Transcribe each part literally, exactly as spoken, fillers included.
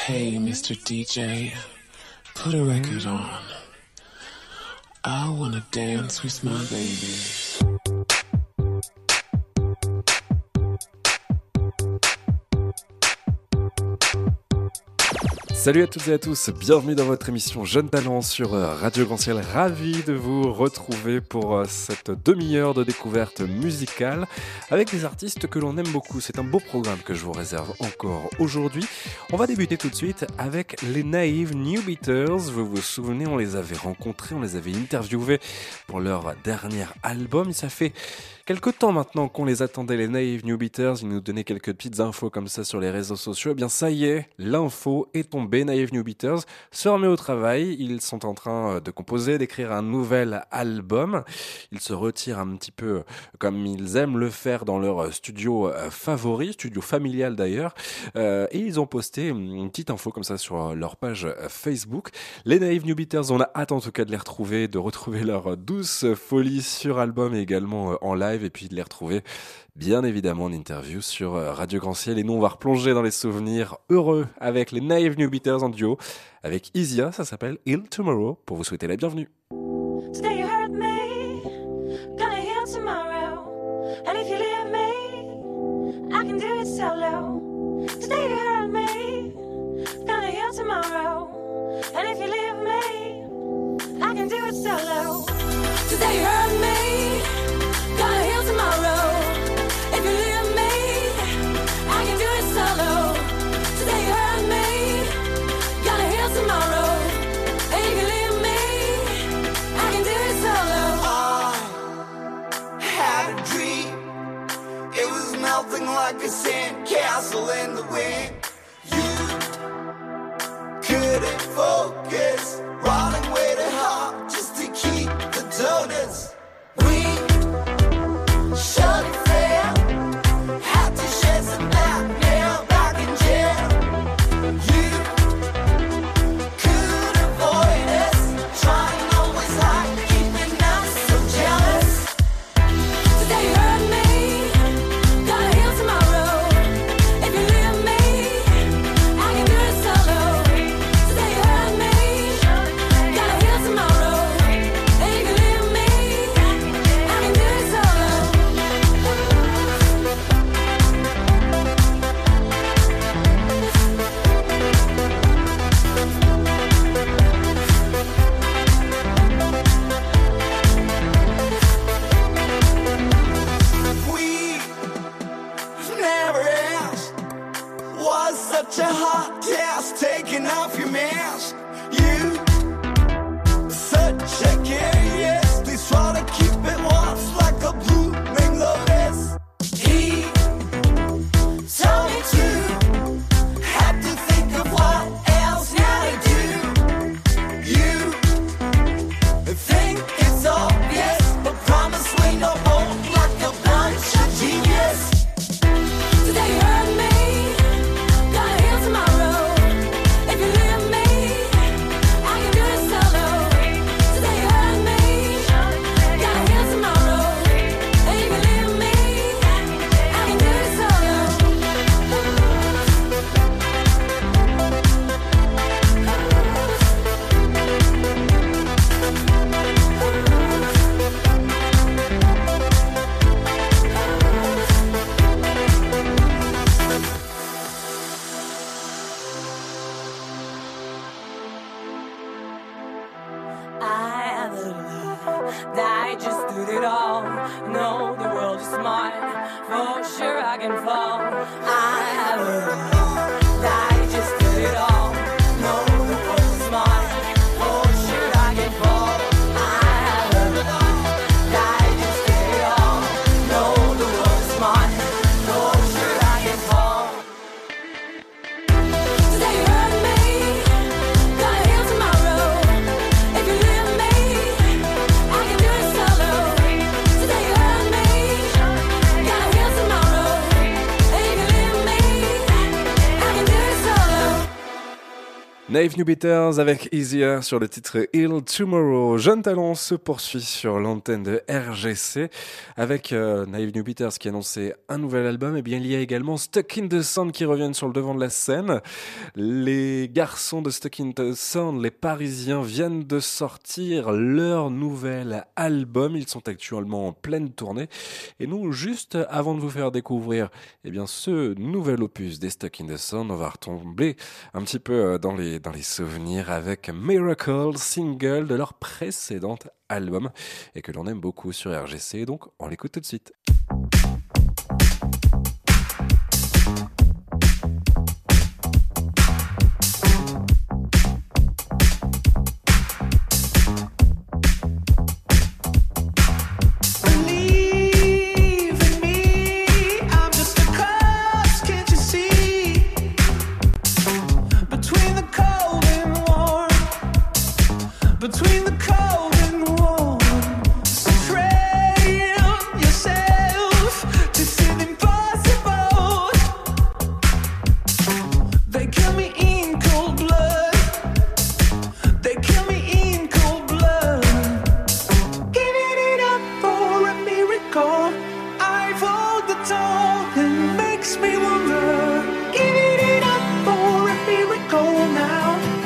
Hey, Mister D J, put a record on. I wanna dance with my baby. Salut à toutes et à tous, bienvenue dans votre émission Jeunes Talents sur Radio Grand Ciel. Ravi de vous retrouver pour cette demi-heure de découverte musicale avec des artistes que l'on aime beaucoup. C'est un beau programme que je vous réserve encore aujourd'hui. On va débuter tout de suite avec les Naive New Beaters. Vous vous souvenez, on les avait rencontrés, on les avait interviewés pour leur dernier album. Ça fait quelque temps maintenant qu'on les attendait, les Naive New Beaters. Ils nous donnaient quelques petites infos comme ça sur les réseaux sociaux. Eh bien, ça y est, l'info est tombée. Naive New Beaters se remet au travail. Ils sont en train de composer, d'écrire un nouvel album. Ils se retirent un petit peu comme ils aiment le faire dans leur studio favori, studio familial d'ailleurs. Euh, et ils ont posté une petite info comme ça sur leur page Facebook. Les Naive New Beaters, on a hâte en tout cas de les retrouver, de retrouver leur douce folie sur album et également en live, et puis de les retrouver bien évidemment en interview sur Radio Grand Ciel. Et nous on va replonger dans les souvenirs heureux avec les Naive New Beaters en duo avec Isia. Ça s'appelle Heal Tomorrow, pour vous souhaiter la bienvenue. Today you hurt me, gonna heal tomorrow. And if you leave me, I can do it solo. Today you hurt me, gonna heal tomorrow. And if you leave me, I can do it solo. Today you hurt me, gonna heal tomorrow. If you leave me, I can do it solo. Today you hurt me, gonna heal tomorrow. And if you leave me, I can do it solo. I had a dream. It was melting like a sandcastle in the wind. You couldn't focus, running way too hard just to keep the donuts. We shut it down, had to shed some blackmail back in jail. You could avoid us, trying always hard, keeping us so jealous. Today you hurt me, gonna heal tomorrow. If you leave me, I can do it solo. Today you hurt me, gonna heal tomorrow. And if you leave me, I can do it solo. We never asked. Was such a hot task taking off your mask. You such a curious. Please try to keep it once like a blooming lotus. He told me to had to think of what else now to do. You think it's obvious, but promise we no both like a bunch of genius. Today you hurt me, gonna heal tomorrow. If you leave me, I can do it solo. Today you hurt me, gonna heal tomorrow. And if you leave me, I can do it solo. I have a love that I just did it all. No, the world is smart, for sure I can fall. I have a love that I just did it all. No, the world is smart, for sure I can fall. I have a love that I just did it all. No, the world is smart, for sure I can fall. Today you hurt me, gonna heal tomorrow. If you leave me, I can do it solo. Today you hurt me, gonna heal tomorrow. And if you leave me, Naive New Beaters avec Easier sur le titre Ill Tomorrow. Jeune Talent se poursuit sur l'antenne de R G C avec euh, Naive New Beaters qui annonçait un nouvel album. Et bien il y a également Stuck in the Sound qui reviennent sur le devant de la scène. Les garçons de Stuck in the Sound, les Parisiens, viennent de sortir leur nouvel album. Ils sont actuellement en pleine tournée. Et nous, juste avant de vous faire découvrir eh bien, ce nouvel opus des Stuck in the Sound, on va retomber un petit peu dans les dans les souvenirs avec Miracle, single de leur précédent album et que l'on aime beaucoup sur R G C, donc on l'écoute tout de suite. Between the cold and warm, so train yourself to feel impossible. They kill me in cold blood. They kill me in cold blood. Giving it up for a miracle. I've walked the talk and makes me wonder. Giving it up for a miracle now.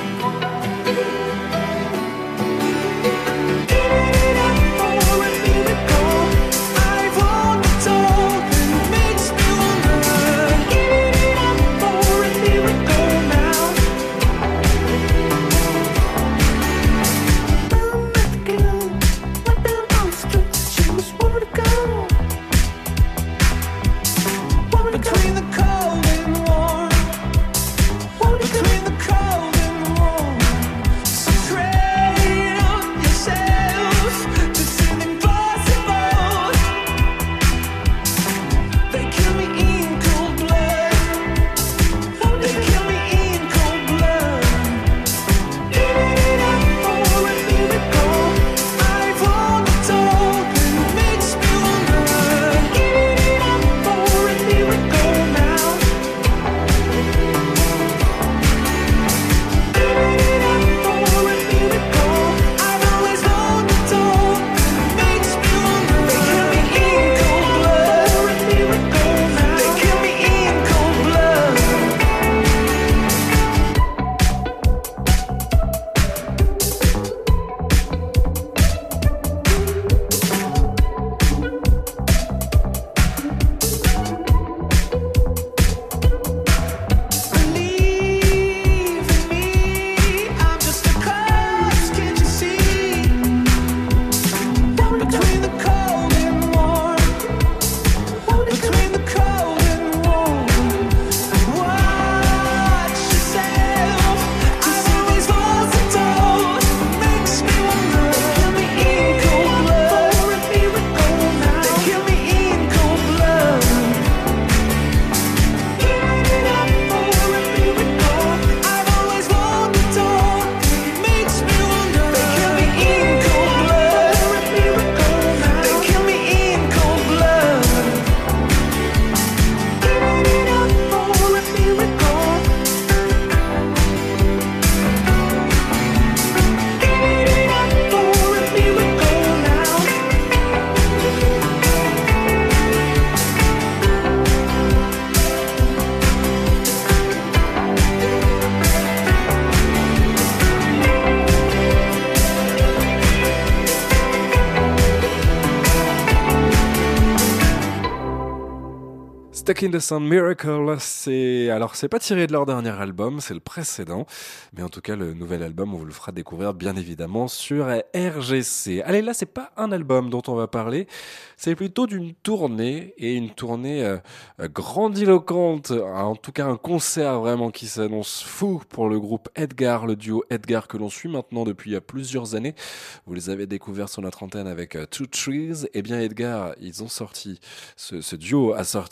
Stuck in the Sound Miracle, c'est alors c'est pas tiré de leur dernier album, c'est le précédent, mais en tout cas le nouvel album on vous le fera découvrir bien évidemment sur R G C. Allez, là c'est pas un album dont on va parler, c'est plutôt d'une tournée et une tournée euh, grandiloquente, en tout cas un concert vraiment qui s'annonce fou pour le groupe Edgar, le duo Edgar que l'on suit maintenant depuis il y a plusieurs années. Vous les avez découverts sur notre antenne avec euh, Two Trees. Et bien Edgar, ils ont sorti ce, ce duo a sorti euh,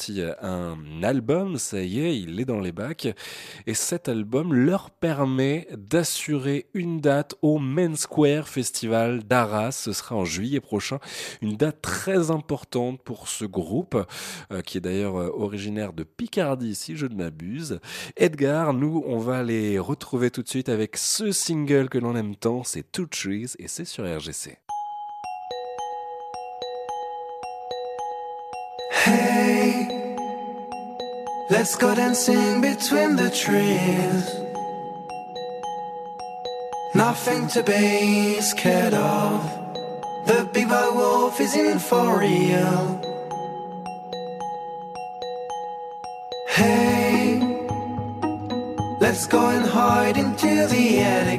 un album, ça y est, il est dans les bacs. Et cet album leur permet d'assurer une date au Main Square Festival d'Arras. Ce sera en juillet prochain. Une date très importante pour ce groupe, euh, qui est d'ailleurs euh, originaire de Picardie, si je ne m'abuse. Edgar, nous, on va les retrouver tout de suite avec ce single que l'on aime tant, c'est Two Trees et c'est sur R G C. Hey, let's go dancing between the trees. Nothing to be scared of. The big bad wolf is in for real. Hey, let's go and hide into the attic.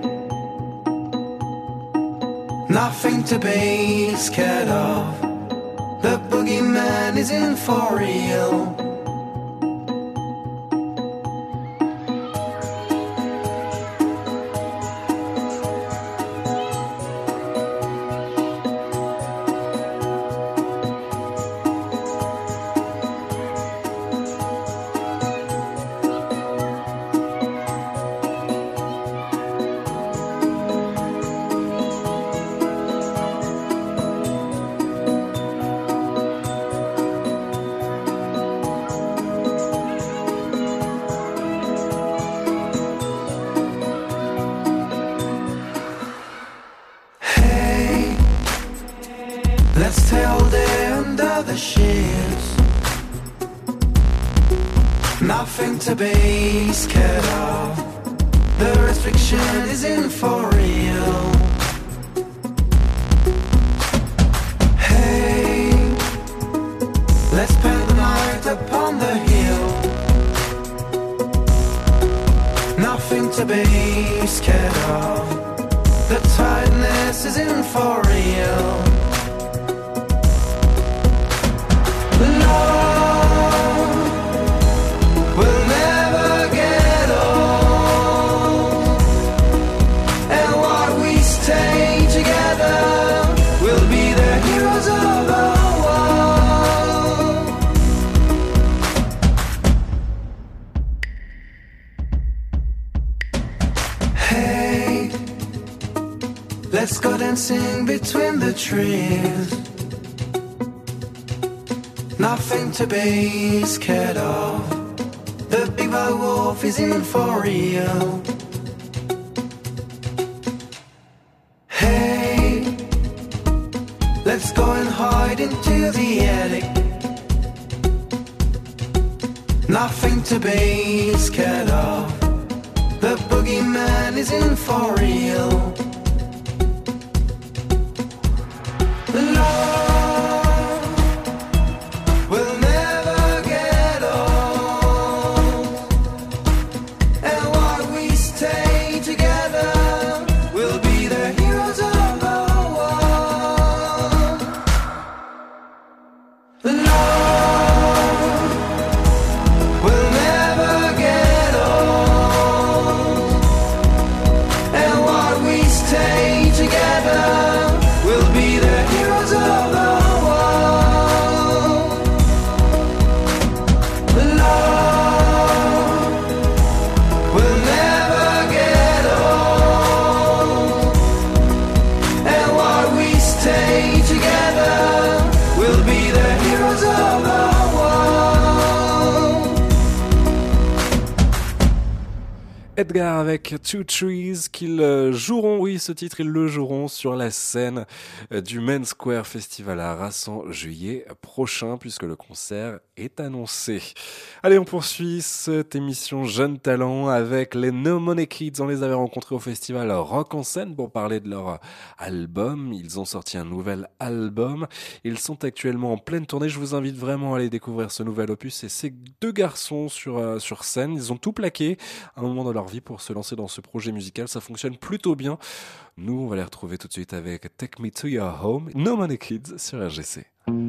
Nothing to be scared of. The boogeyman is in for real. Let's stay all day under the sheets. Nothing to be scared of. The restriction is in for real. Hey, let's spend the night upon the hill. Nothing to be scared of. The tiredness is in for real. Love will never get old, and while we stay together, we'll be the heroes of our world. Hey, let's go dancing between the trees. Nothing to be scared of. The big bad wolf is in for real. Hey, let's go and hide into the attic. Nothing to be scared of. The boogeyman is in for real. Love Edgar avec Two Trees qu'ils joueront, oui ce titre ils le joueront sur la scène du Main Square Festival à Arras en juillet prochain puisque le concert est annoncé. Allez, on poursuit cette émission Jeunes Talents avec les No Money Kids. On les avait rencontrés au festival Rock en Scène pour parler de leur album. Ils ont sorti un nouvel album. Ils sont actuellement en pleine tournée. Je vous invite vraiment à aller découvrir ce nouvel opus. Et ces deux garçons sur, euh, sur scène, ils ont tout plaqué à un moment de leur vie pour se lancer dans ce projet musical. Ça fonctionne plutôt bien. Nous, on va les retrouver tout de suite avec Take Me To Your Home, No Money Kids sur R G C.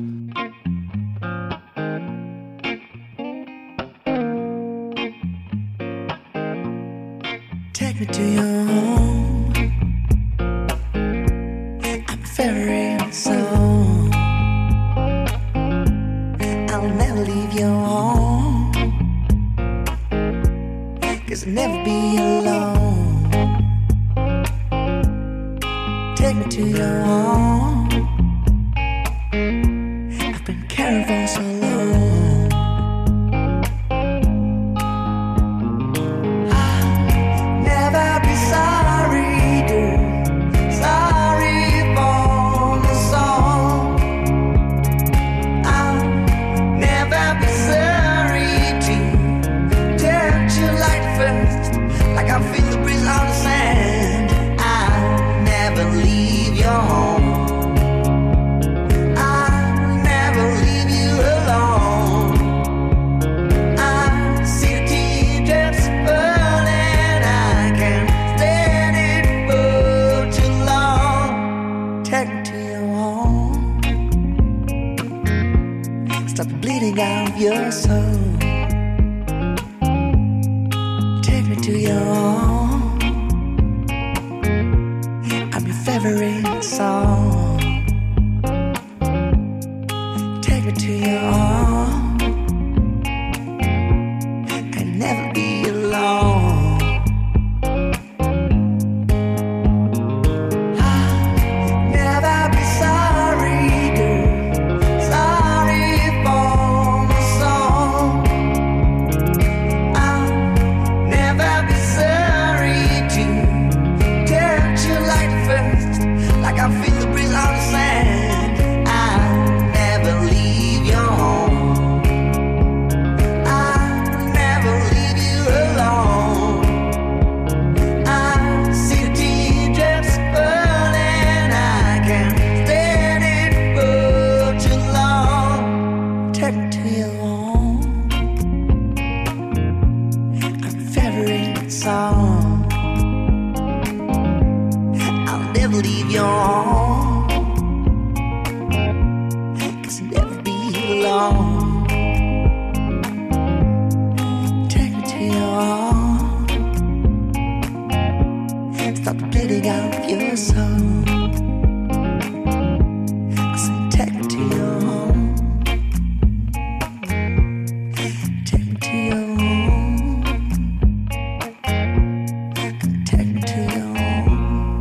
Take me to your home. I'm very soon. I'll never leave your home. be alone. Take me to your home. I've been caravan so long. I'll never be sorry, dear. Sorry for the song. I'll never be sorry to touch you like first, like I feel the breeze on the sand. I'll never leave your home. I'll never leave you alone. I see the teardrops falling. I can't stand it for too long. Take me to your home. Stop the bleeding out of your soul. Take me to your home. I'm your favorite song. Take me to your home and never be alone. I'll never be sorry, girl. Sorry for the song. I'll never be sorry to touch you like the first, like I feel the breeze on the sand. I'll never leave your home. I'll never leave you alone. I see the teardrops falling. I can't stand it for too long. Take me to your home. Our favorite song. I'll never leave your home, 'cause you'll never be alone. Take me to your home. Stop the bleeding out of your soul. I said, take me to your home. Take me to your home. Take me to your home.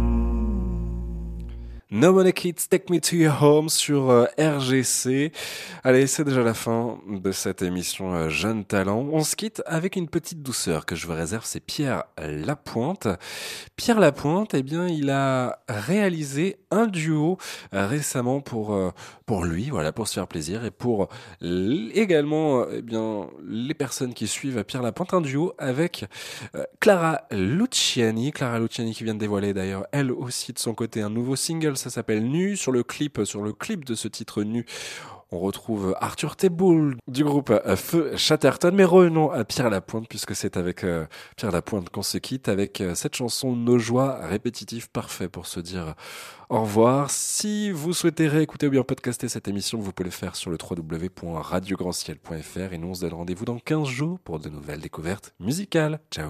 No Money Kids, Take Me to Your Home sur euh, R G C. Allez, c'est déjà la fin de cette émission euh, Jeunes Talents. On se quitte avec une petite douceur que je vous réserve, c'est Pierre Lapointe. Pierre Lapointe, eh bien, il a réalisé un duo euh, récemment pour euh, pour lui, voilà, pour se faire plaisir et pour l- également, euh, eh bien, les personnes qui suivent Pierre Lapointe, un duo avec euh, Clara Luciani. Clara Luciani qui vient de dévoiler d'ailleurs elle aussi de son côté un nouveau single, ça s'appelle Nu. Sur le clip, sur le clip de ce titre Nu, on retrouve Arthur Teboul du groupe euh, Feu Chatterton. Mais revenons à Pierre Lapointe, puisque c'est avec euh, Pierre Lapointe qu'on se quitte avec euh, cette chanson Nos joies répétitive, parfait pour se dire au revoir. Si vous souhaitez réécouter ou bien podcaster cette émission, vous pouvez le faire sur le w w w point radio grand ciel point f r et nous on se donne rendez-vous dans quinze jours pour de nouvelles découvertes musicales. Ciao.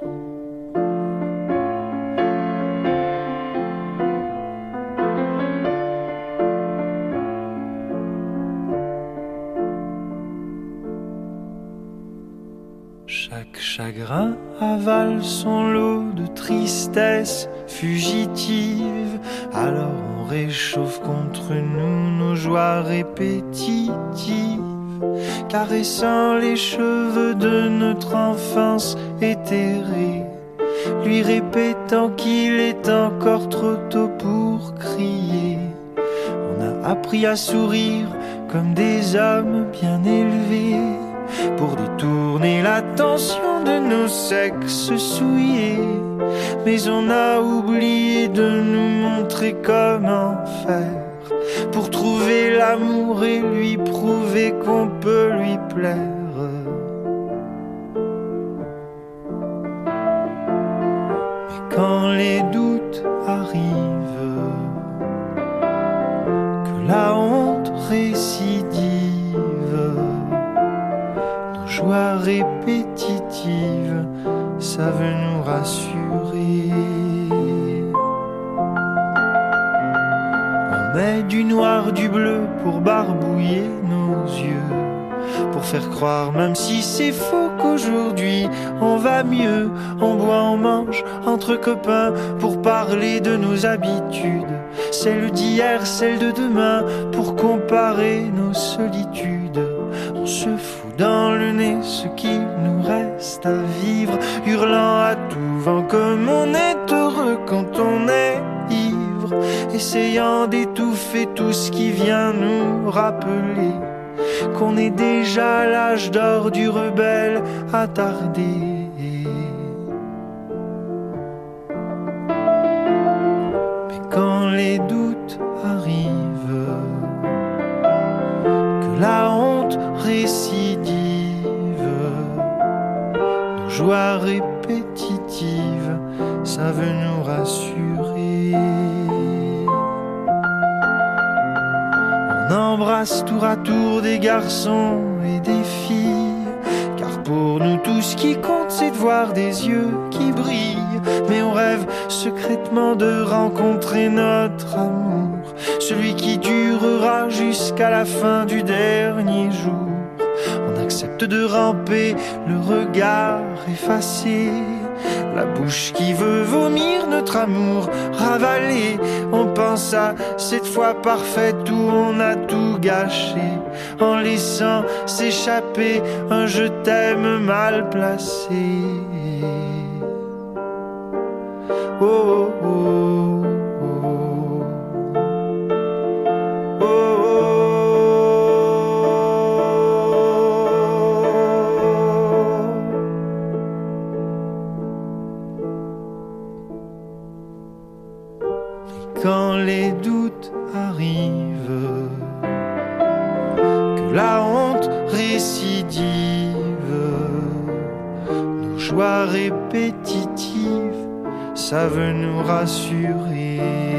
Chaque chagrin avale son lot de tristesse fugitive. Alors on réchauffe contre nous nos joies répétitives, caressant les cheveux de notre enfance éthérée, lui répétant qu'il est encore trop tôt pour crier. On a appris à sourire comme des hommes bien élevés, pour détourner l'attention de nos sexes souillés. Mais on a oublié de nous montrer comment faire pour trouver l'amour et lui prouver qu'on peut lui plaire. Mais quand les doutes arrivent, que la honte récidive, joie répétitive savent nous rassurer. On met du noir, du bleu pour barbouiller nos yeux, pour faire croire, même si c'est faux, qu'aujourd'hui on va mieux. On boit, on mange entre copains pour parler de nos habitudes, celles d'hier, celles de demain, pour comparer nos solitudes. On se fout dans le nez ce qu'il nous reste à vivre, hurlant à tout vent comme on est heureux quand on est ivre, essayant d'étouffer tout ce qui vient nous rappeler qu'on est déjà à l'âge d'or du rebelle attardé. Mais quand les doutes arrivent, que la honte récidive, nos joies répétitives savent nous rassurer. On embrasse tour à tour des garçons et des filles, car pour nous tout ce qui compte c'est de voir des yeux qui brillent. Mais on rêve secrètement de rencontrer notre amour, celui qui durera jusqu'à la fin du dernier jour. On accepte de ramper, le regard effacé, la bouche qui veut vomir notre amour ravalé. On pense à cette fois parfaite où on a tout gâché, en laissant s'échapper un je t'aime mal placé. Oh oh oh oh, oh, oh. Quand les doutes arrivent, que la honte récidive, nos joies répétitives savent nous rassurer.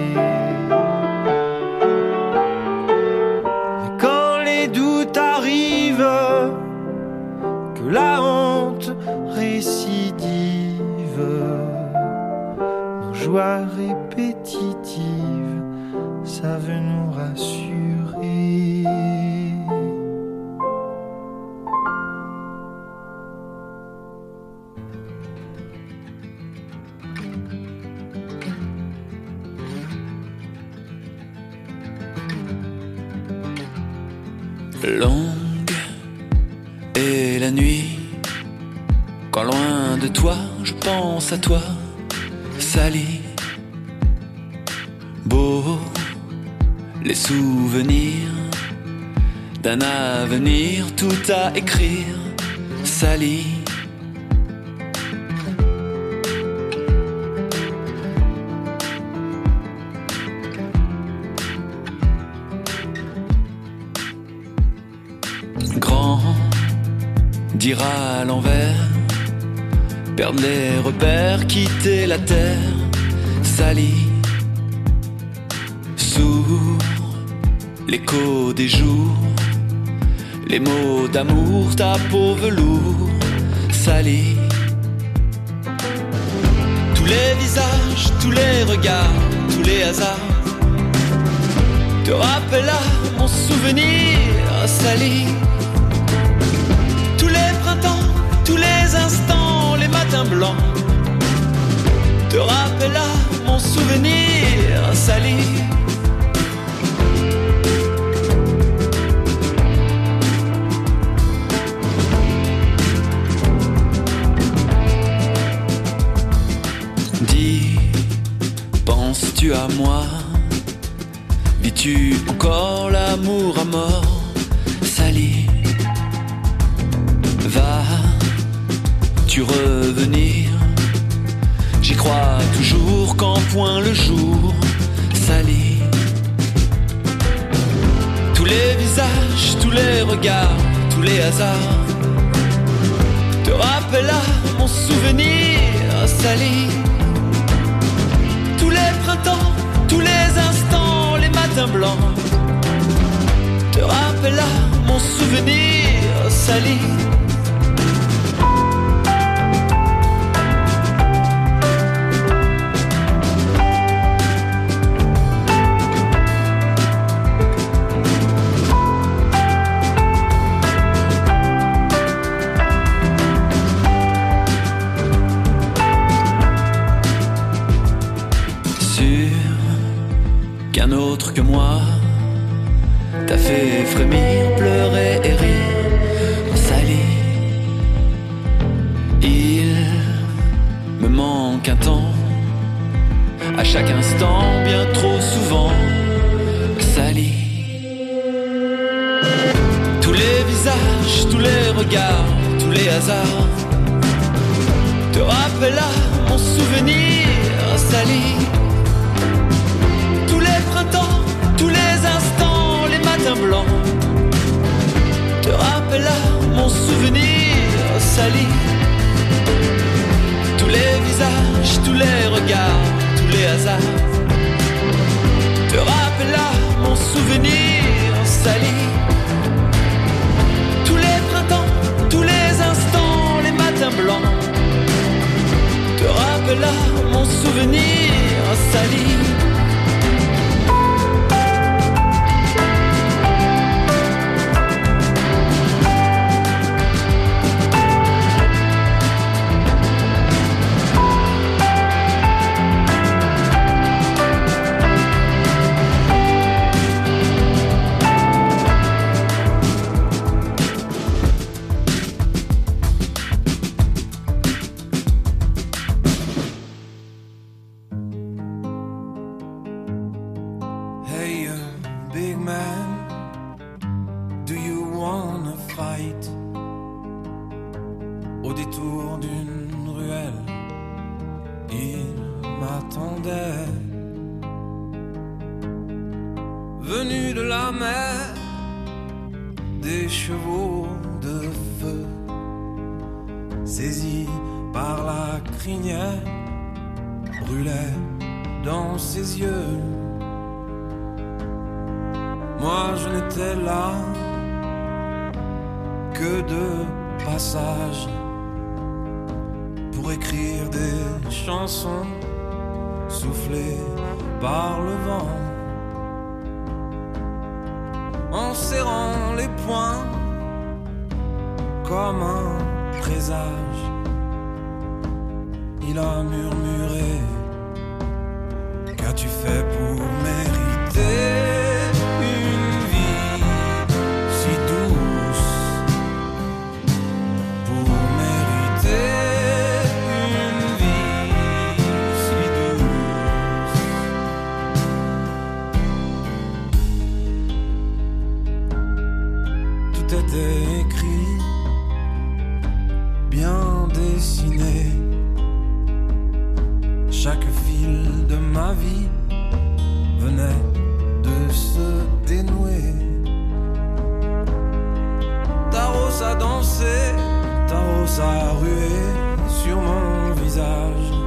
Mais quand les doutes arrivent, que la honte récidive, nos joies répétitives savent nous rassurer. Longue est la nuit, quand loin de toi je pense à toi, Sally. Beau les souvenirs d'un avenir, tout à écrire, Sally. Grand, dire à l'envers, perdre les repères, quitter la terre, Sally. Sourd, l'écho des jours, les mots d'amour, ta peau velours, Sally. Tous les visages, tous les regards, tous les hasards te rappellent à mon souvenir, Sally. Tous les printemps, tous les instants, les matins blancs te rappellent à mon souvenir, Sally. Dis, penses-tu à moi? Vis-tu encore l'amour à mort, Sally? Vas-tu revenir? J'y crois toujours quand point le jour, Sally. Tous les visages, tous les regards, tous les hasards te rappellent à mon souvenir, Sally. Tous les printemps, tous les instants, les matins blancs te rappellent à mon souvenir, Sally. bien autre que moi. T'as fait frémir, pleurer et rire, Sally. Il me manque un temps, à chaque instant, bien trop souvent, Sally. Tous les visages, tous les regards, tous les hasards te rappellent à mon souvenir, Sally. Tous les printemps, tous les instants, les matins blancs te rappellent à mon souvenir, Sally. Tous les visages, tous les regards, tous les hasards te rappellent à mon souvenir, Sally. Tous les printemps, tous les instants, les matins blancs te rappellent à mon souvenir, Sally. Venu de la mer, des chevaux de feu, saisis par la crinière, brûlait dans ses yeux. Moi je n'étais là que de passage pour écrire des chansons soufflées par le vent. En serrant les poings comme un présage, il a murmuré: qu'as-tu fait pour mériter une vie si douce, pour mériter une vie si douce. Tout était écrit, bien dessiné. Chaque fil de ma vie venait de se dénouer. Ta rose a dansé, ta rose a rué sur mon visage.